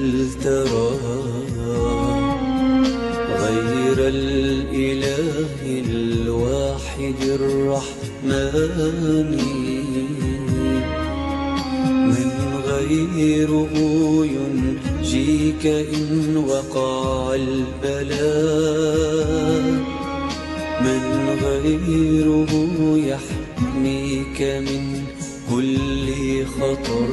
هل ترى غير الإله الواحد الرحمن من غيره ينجيك إن وقع البلاء، من غيره يحميك من كل خطر.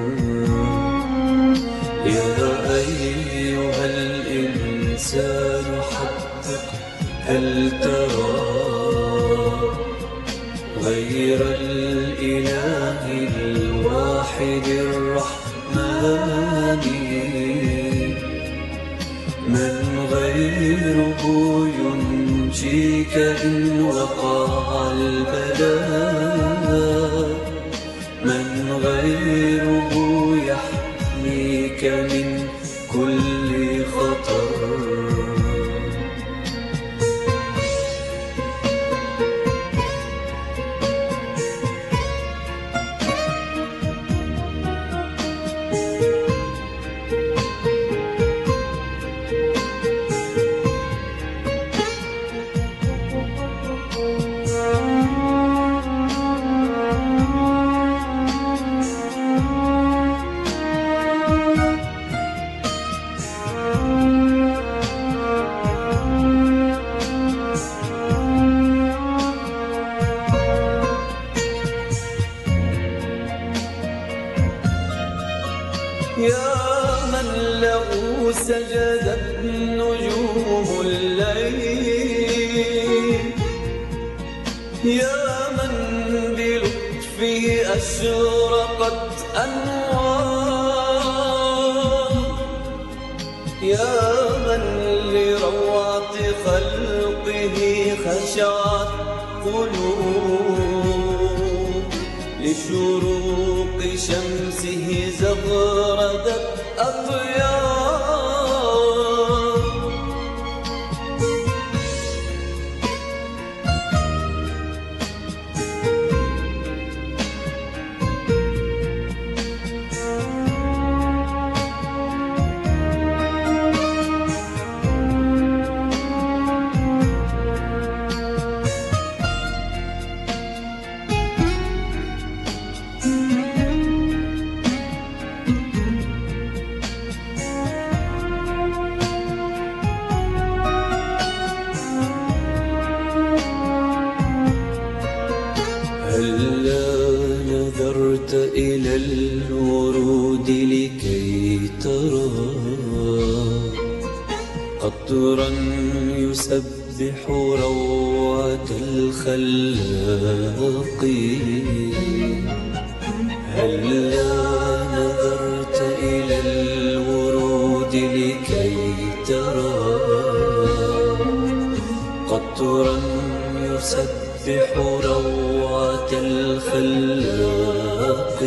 يا أيها الإنسان حقق هل ترى غير الإله الواحد الرحمن من غيره ينجيك إن وقع البلاء، من غيره يحميك من كل خطر. يا من له سجدت نجوم الليل، يا من بلطفه أشرقت أنوار، يا من لروعة خلقه خشعت قلوب، لشروق شمسه زغردت أطيار. هلا نظرت إلى الورود لكي ترى قطرا يسبح روعة الخلاق؟ هلا نظرت إلى الورود لكي ترى قطرا يسبح روعة الخلاق؟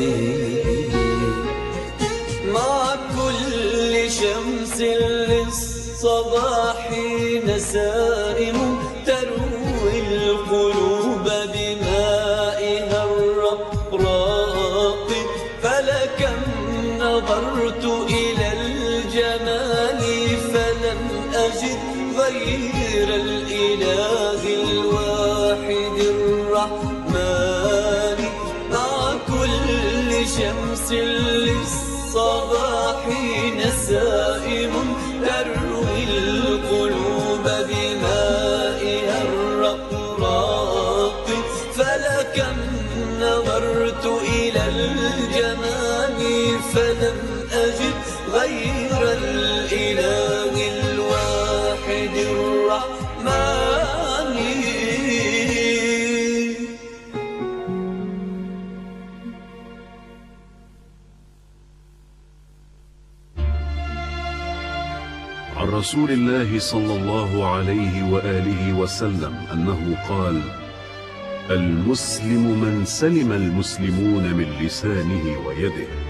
مع كل شمس للصباح نسائم تروي القلوب بمائها الرقراق، فلكم نظرت إلى الجمال فلم أجد غير الإله الواحد الرحمن. مع كل شمس للصباح نسائم تروي القلوب بمائها الرقراق، فلكم نظرت إلى الجمال فلم أجد غير الإله الواحد الرحمن. عن رسول الله صلى الله عليه وآله وسلم أنه قال: المسلم من سلم المسلمون من لسانه ويده.